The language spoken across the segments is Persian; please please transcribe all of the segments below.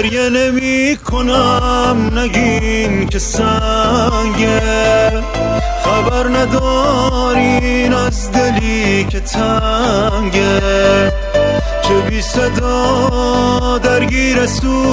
گریه نمی کنم نگین که سنگه، خبر ندارین از دلی که تنگه، چه بی صدا درگیر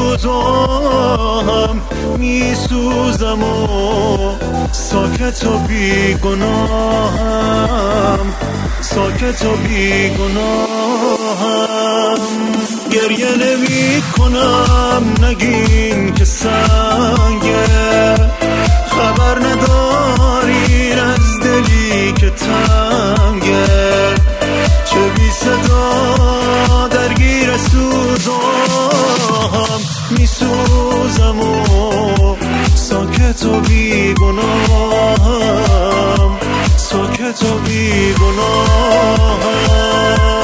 سوزم می سوزم و ساکت و بی گناهم، ساکت و بی گناهم. گریه نمی کنم نگین که سنگه، خبر ندارین از دلی که تنگه، چه بی صدا درگیر سوزم می سوزم و ساکت و بی گناهم، ساکت و بی گناهم.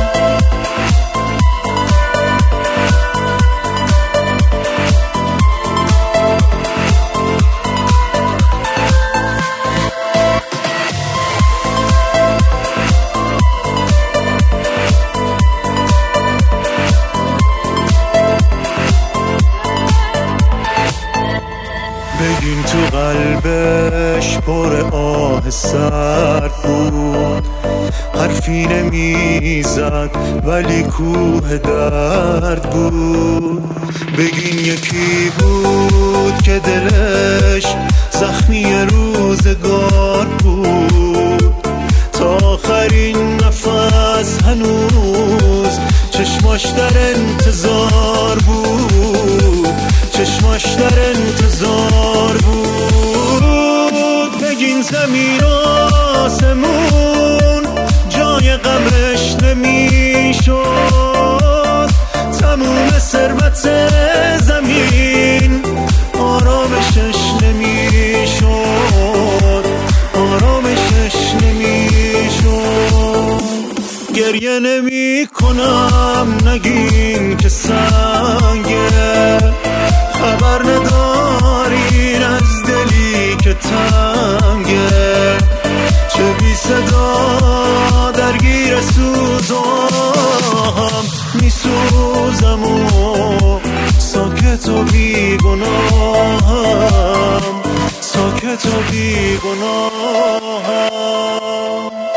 بگین تو قلبش پر آه سرد بود، حرفی نمیزد ولی کوه درد بود. بگین یکی بود که دلش زخمی روزگار بود، تا آخرین نفس هنوز چشماش در انتظار بود، چشماش در انتظار بود. بگین زمین و آسمون جای غمش نمیشد، تموم ثروت زمین آرامشش نمیشد، آرامشش نمیشد. گریه نمی کنم نگین که سنگه، خبر ندارین از دلی که تنگه، چه بی صدا درگیر سوزم می سوزم و ساکت و بی گناهم، ساکت و بی گناهم.